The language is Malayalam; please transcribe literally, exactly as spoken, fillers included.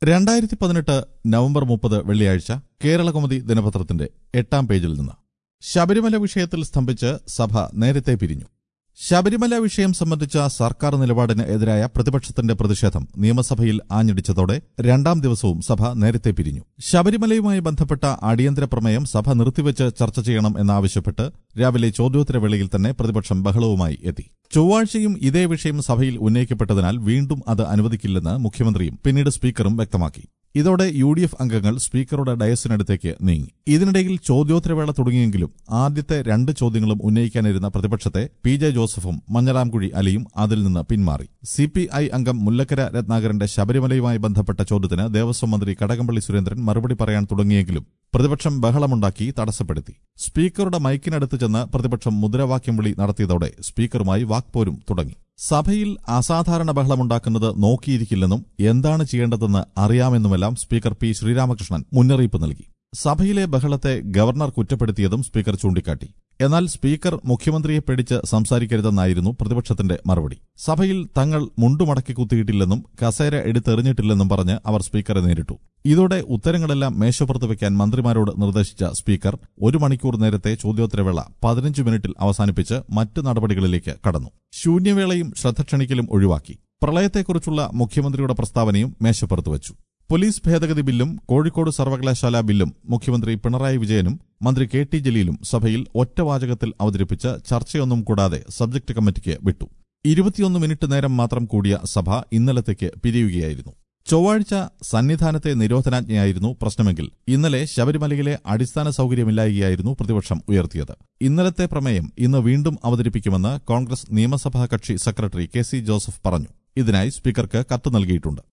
രണ്ടായിരത്തി പതിനെട്ട് നവംബർ മുപ്പത് വെള്ളിയാഴ്ച കേരളകൗമുദി ദിനപത്രത്തിന്റെ എട്ടാം പേജിൽ നിന്ന് ശബരിമല വിഷയത്തിൽ സ്തംഭിച്ച് സഭ നേരത്തെ പിരിഞ്ഞു. ശബരിമല വിഷയം സംബന്ധിച്ച സർക്കാർ നിലപാടിന് എതിരായ പ്രതിപക്ഷത്തിന്റെ പ്രതിഷേധം നിയമസഭയിൽ ആഞ്ഞടിച്ചതോടെ രണ്ടാം ദിവസവും സഭ നേരത്തെ പിരിഞ്ഞു. ശബരിമലയുമായി ബന്ധപ്പെട്ട അടിയന്തര പ്രമേയം സഭ നിർത്തിവച്ച് ചർച്ച ചെയ്യണം എന്നാവശ്യപ്പെട്ട് രാവിലെ ചോദ്യോത്തരവേളയിൽ തന്നെ പ്രതിപക്ഷം ബഹളവുമായി എത്തി. ചൊവ്വാഴ്ചയും ഇതേ വിഷയം സഭയിൽ ഉന്നയിക്കപ്പെട്ടതിനാൽ വീണ്ടും അത് അനുവദിക്കില്ലെന്ന് മുഖ്യമന്ത്രിയും പിന്നീട് സ്പീക്കറും വ്യക്തമാക്കി. ഇതോടെ യു ഡി എഫ് അംഗങ്ങൾ സ്പീക്കറുടെ ഡയസിനടുത്തേക്ക് നീങ്ങി. ഇതിനിടയിൽ ചോദ്യോത്തരവേള തുടങ്ങിയെങ്കിലും ആദ്യത്തെ രണ്ട് ചോദ്യങ്ങളും ഉന്നയിക്കാനിരുന്ന പ്രതിപക്ഷത്തെ പി ജെ ജോസഫും മഞ്ഞളാംകുഴി അലിയും അതിൽ നിന്ന് പിന്മാറി. സി പി ഐ അംഗം മുല്ലക്കര രത്നാകരന്റെ ശബരിമലയുമായി ബന്ധപ്പെട്ട ചോദ്യത്തിന് ദേവസ്വം മന്ത്രി കടകംപള്ളി സുരേന്ദ്രൻ മറുപടി പറയാൻ തുടങ്ങിയെങ്കിലും പ്രതിപക്ഷം ബഹളമുണ്ടാക്കി തടസ്സപ്പെടുത്തി. സ്പീക്കറുടെ മൈക്കിനടുത്ത് ചെന്ന് പ്രതിപക്ഷം മുദ്രാവാക്യം വിളി നടത്തിയതോടെ സ്പീക്കറുമായി വാക്പോരും തുടങ്ങി. സഭയിൽ അസാധാരണ ബഹളമുണ്ടാക്കുന്നത് നോക്കിയിരിക്കില്ലെന്നും എന്താണ് ചെയ്യേണ്ടതെന്ന് അറിയാമെന്നുമെല്ലാം സ്പീക്കർ പി ശ്രീരാമകൃഷ്ണൻ മുന്നറിയിപ്പ് നൽകി. സഭയിലെ ബഹളത്തെ ഗവർണർ കുറ്റപ്പെടുത്തിയതും സ്പീക്കർ ചൂണ്ടിക്കാട്ടി. എന്നാൽ സ്പീക്കർ മുഖ്യമന്ത്രിയെ പേടിച്ച് സംസാരിക്കരുതെന്നായിരുന്നു പ്രതിപക്ഷത്തിന്റെ മറുപടി. സഭയിൽ തങ്ങൾ മുണ്ടുമടക്കി കുത്തിയിട്ടില്ലെന്നും കസേര എടുത്തെറിഞ്ഞിട്ടില്ലെന്നും പറഞ്ഞ് അവർ സ്പീക്കറെ നേരിട്ടു. ഇതോടെ ഉത്തരങ്ങളെല്ലാം മേശപ്പുറത്ത് വയ്ക്കാൻ മന്ത്രിമാരോട് നിർദ്ദേശിച്ച സ്പീക്കർ ഒരു മണിക്കൂർ നേരത്തെ ചോദ്യോത്തരവേള പതിനഞ്ച് മിനിറ്റിൽ അവസാനിപ്പിച്ച് മറ്റ് നടപടികളിലേക്ക് കടന്നു. ശൂന്യവേളയും ശ്രദ്ധ ക്ഷണിക്കലും ഒഴിവാക്കി. പ്രളയത്തെക്കുറിച്ചുള്ള മുഖ്യമന്ത്രിയുടെ പ്രസ്താവനയും മേശപ്പുറത്ത് വച്ചു. പോലീസ് ഭേദഗതി ബില്ലും കോഴിക്കോട് സർവകലാശാല ബില്ലും മുഖ്യമന്ത്രി പിണറായി വിജയനും മന്ത്രി കെ ടി ജലീലും സഭയിൽ ഒറ്റവാചകത്തിൽ അവതരിപ്പിച്ച് ചർച്ചയൊന്നും കൂടാതെ സബ്ജക്ട് കമ്മിറ്റിക്ക് വിട്ടു. ഇരുപത്തിയൊന്ന് മിനിറ്റ് നേരം മാത്രം കൂടിയ സഭ ഇന്നലത്തേക്ക് പിരിയുകയായിരുന്നു. ചൊവ്വാഴ്ച സന്നിധാനത്തെ നിരോധനാജ്ഞയായിരുന്നു പ്രശ്നമെങ്കിൽ ഇന്നലെ ശബരിമലയിലെ അടിസ്ഥാന സൌകര്യമില്ലായ്കയായിരുന്നു പ്രതിപക്ഷം ഉയർത്തിയത്. ഇന്നലത്തെ പ്രമേയം ഇന്ന് വീണ്ടും അവതരിപ്പിക്കുമെന്ന് കോൺഗ്രസ് നിയമസഭാ കക്ഷി സെക്രട്ടറി കെ സി ജോസഫ് പറഞ്ഞു. ഇതിനായി സ്പീക്കർക്ക് കത്ത് നൽകിയിട്ടുണ്ട്.